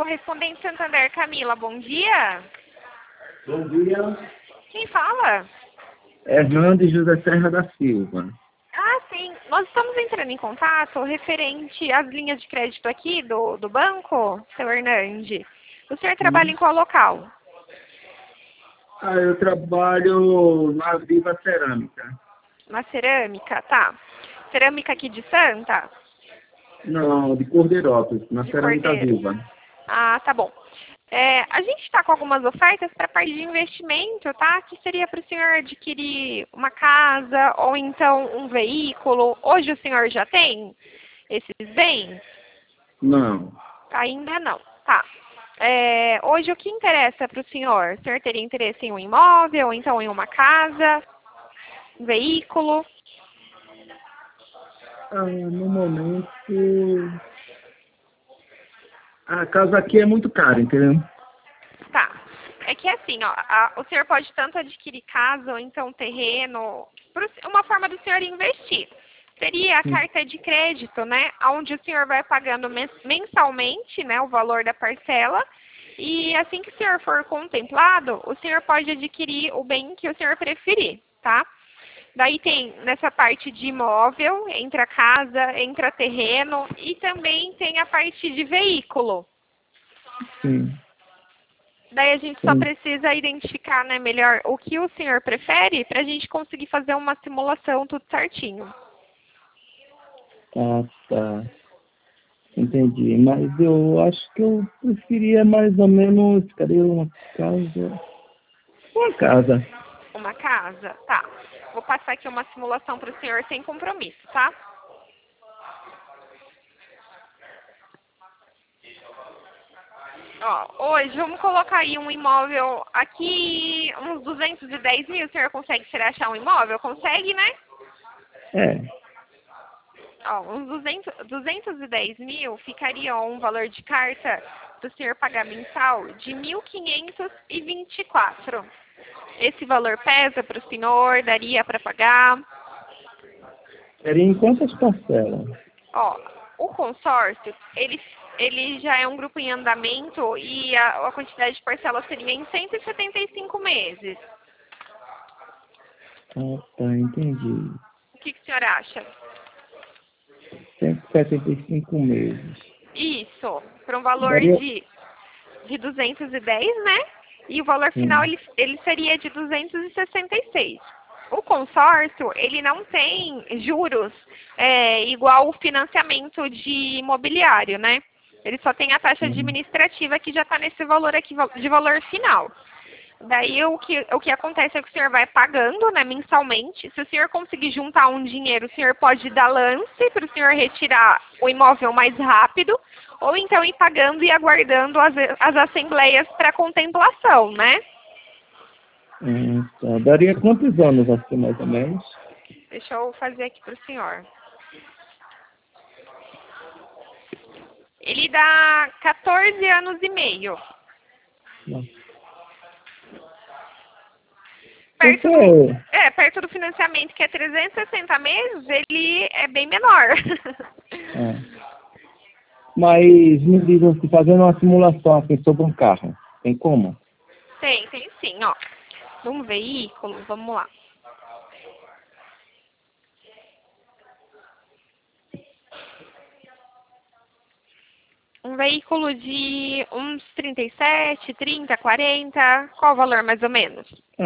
Correspondente Santander, Camila, bom dia. Bom dia. Quem fala? Hernandes José Serra da Silva. Ah, sim. Nós estamos entrando em contato referente às linhas de crédito aqui do banco, seu Hernandes. O senhor trabalha em qual local? Eu trabalho na Viva Cerâmica. Na cerâmica, tá. Cerâmica aqui de Santa? Não, de Cordeirópolis, na De Cerâmica Cordeiro. Viva. Ah, tá bom. A gente está com algumas ofertas para parte de investimento, tá? Que seria para o senhor adquirir uma casa ou então um veículo. Hoje o senhor já tem esses bens? Não. Ainda não. Tá. Hoje o que interessa para o senhor? O senhor teria interesse em um imóvel, ou então em uma casa, um veículo? No momento, a casa aqui é muito cara, entendeu? Tá. É que assim, ó, o senhor pode tanto adquirir casa ou então terreno, uma forma do senhor investir. Seria a carta de crédito, né? Onde o senhor vai pagando mensalmente, né, o valor da parcela. E assim que o senhor for contemplado, o senhor pode adquirir o bem que o senhor preferir, tá? Daí tem nessa parte de imóvel, entra casa, entra terreno e também tem a parte de veículo. Sim. Daí a gente só precisa identificar, né, melhor o que o senhor prefere para a gente conseguir fazer uma simulação tudo certinho. Ah, tá. Entendi. Mas eu acho que eu preferia mais ou menos, cadê uma casa? Uma casa. Uma casa? Tá. Vou passar aqui uma simulação para o senhor sem compromisso, tá? Ó, hoje vamos colocar aí um imóvel aqui, uns 210 mil. O senhor consegue achar um imóvel? Consegue, né? É. Ó, uns 210 mil ficaria um valor de carta do senhor pagar mensal de 1.524. Esse valor pesa para o senhor? Daria para pagar? Seria em quantas parcelas? Ó, o consórcio, ele já é um grupo em andamento e a quantidade de parcelas seria em 175 meses. Ah, tá, entendi. O que o senhor acha? 175 meses. Isso, para um valor Daria... de 210, né? E o valor final ele seria de 266. O consórcio, ele não tem juros igual o financiamento de imobiliário, né? Ele só tem a taxa administrativa que já está nesse valor aqui de valor final. Daí o que acontece é que o senhor vai pagando, né, mensalmente. Se o senhor conseguir juntar um dinheiro, o senhor pode dar lance para o senhor retirar o imóvel mais rápido, ou então ir pagando e aguardando as assembleias para contemplação, né? Tá. Daria quantos anos assim, mais ou menos? Deixa eu fazer aqui para o senhor. Ele dá 14 anos e meio. Nossa. Perto do financiamento, que é 360 meses, ele é bem menor. Mas me diz assim, fazendo uma simulação assim, sobre um carro, tem como? Tem sim, ó. Um veículo, vamos lá. Um veículo de uns 37, 30, 40, qual o valor mais ou menos?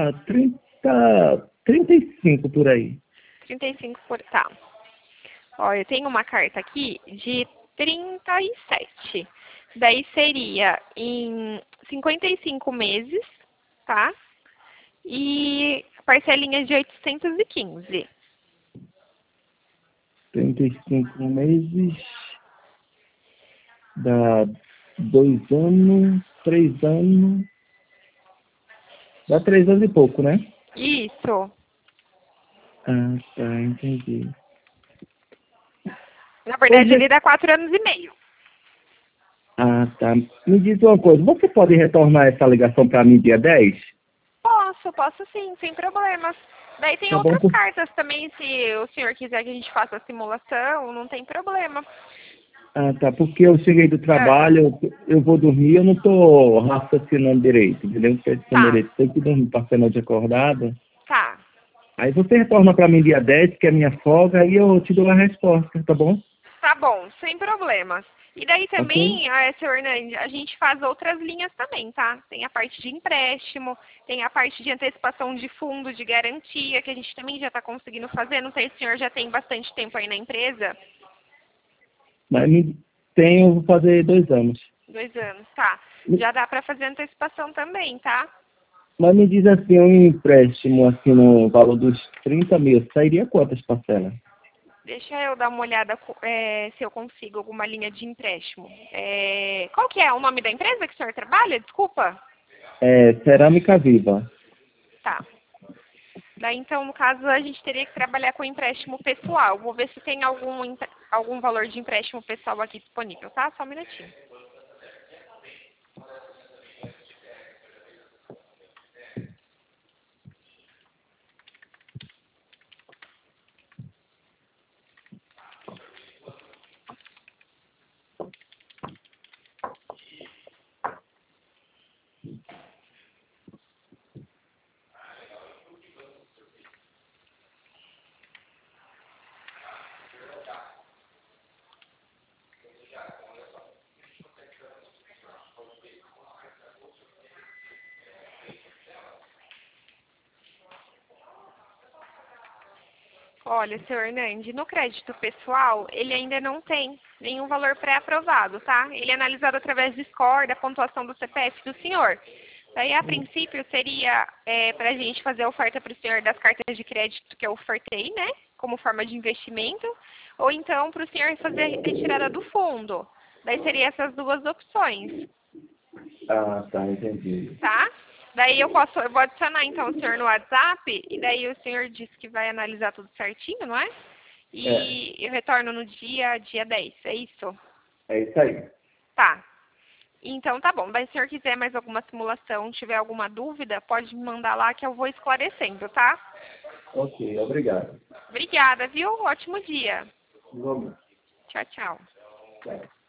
35 por aí. 35 por... Tá. Ó, eu tenho uma carta aqui de 37. Daí seria em 55 meses, tá? E parcelinhas de 815. 35 meses, dá 2 anos, 3 anos, dá 3 anos e pouco, né? Isso. Ah, tá, entendi. Na verdade, ele dá 4 anos e meio. Ah, tá. Me diz uma coisa, você pode retornar essa ligação para mim dia 10? Posso sim, sem problemas. Daí tem Tá bom. outras cartas também, se o senhor quiser que a gente faça a simulação, não tem problema. Ah, tá, porque eu cheguei do trabalho, eu vou dormir, eu não tô raciocinando direito, entendeu? Porque de Tá, direito, tenho que dormir, passei a noite acordado. tá. Aí você retorna para mim dia 10, que é minha folga, e eu te dou a resposta, tá bom? Tá bom, sem problemas. E daí Ok? também, seu Hernandes, a gente faz outras linhas também, tá? Tem a parte de empréstimo, tem a parte de antecipação de fundo, de garantia, que a gente também já está conseguindo fazer. Não sei se o senhor já tem bastante tempo aí na empresa. Mas tenho, vou fazer 2 anos. 2 anos, tá. Já dá para fazer antecipação também, tá? Mas me diz assim, um empréstimo assim no valor dos 30 mil, sairia quantas parcelas? Deixa eu dar uma olhada se eu consigo alguma linha de empréstimo. Qual que é o nome da empresa que o senhor trabalha? Desculpa. É, cerâmica viva. Tá. Daí, então, no caso, a gente teria que trabalhar com empréstimo pessoal. Vou ver se tem algum valor de empréstimo pessoal aqui disponível, tá? Só um minutinho. Olha, senhor Hernandes, no crédito pessoal, ele ainda não tem nenhum valor pré-aprovado, tá? Ele é analisado através do score, da pontuação do CPF do senhor. Daí, a princípio, seria para a gente fazer a oferta para o senhor das cartas de crédito que eu ofertei, né? Como forma de investimento. Ou então, para o senhor fazer a retirada do fundo. Daí, seria essas duas opções, Ah, tá, entendi. tá? Daí, eu vou adicionar, então, o senhor no WhatsApp. E daí, o senhor disse que vai analisar tudo certinho, não é? É, E eu retorno no dia 10, é isso? é isso aí. Tá. Então tá bom. Daí se o senhor quiser mais alguma simulação, tiver alguma dúvida, pode me mandar lá que eu vou esclarecendo, tá? Ok, obrigado. Obrigada, viu? Ótimo dia. Igualmente. Tchau, tchau. Tchau.